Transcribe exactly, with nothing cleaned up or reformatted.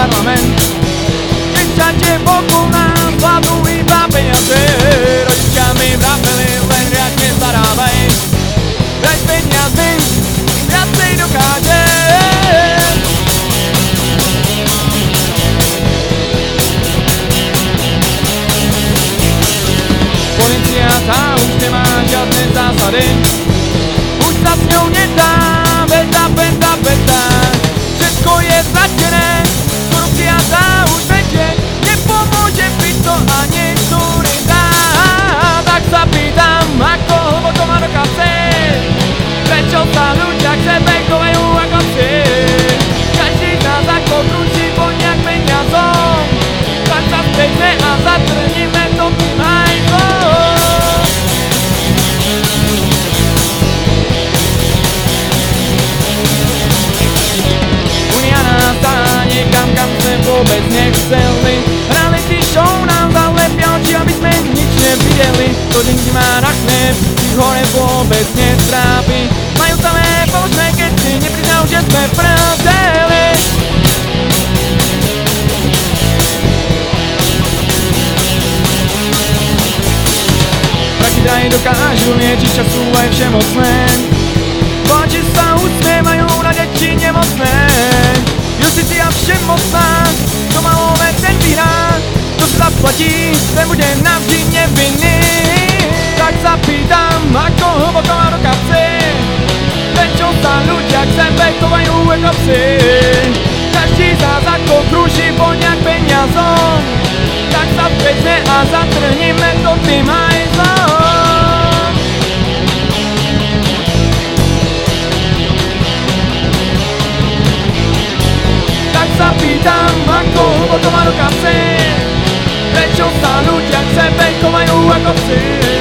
parlament. Děvčatě okolo nás vládnou iba peniaze. Rodička mi vraveli, len jak mě zarábaj. Daj peniazy, viacej dokáže. Policiáta už nemá žádné zásady. Už sa s ňou nedá, beta, beta, beta. Všetko je ztratené, korupciáta už veďte. Nepomôže byť to ani turista. Tak sa pýtam, ako hlboko má do kapsy. Prečo sa ľudia k sebe chovajú ako psi? Každý z nás ako krúči po nejak peniazom. Tak sa vstejme a zatrníme to tým hajzom. Niekam, kam sme vôbec nechceli. Reality show nám zalepia oči, aby sme nič nevideli. To dinky má na chleb, ich hore vôbec netrápi. Majú samé falošné, keď si nepriznajú, že sme prdeli. Prachy drahé dokážu liečiť, čo sú aj všemocné. Páči sa usmievajú na deti nemocné. Justicia všemocná, kto má love, ten vyhrá. Kto sa zaplatí, ten bude navždy nevinný. Tak sa pýtam, ako hlboko má do kapsy. Prečo sa ľudia k sebe chovajú ako psi? Každý z nás ako krúži po nejak peniazom. Tak sa vstrecne a zatrhnime to tým hajzom. Sa pýtam, ako hlboko má do kapsy. Prečo sa ľudia k sebe chovajú ako psi?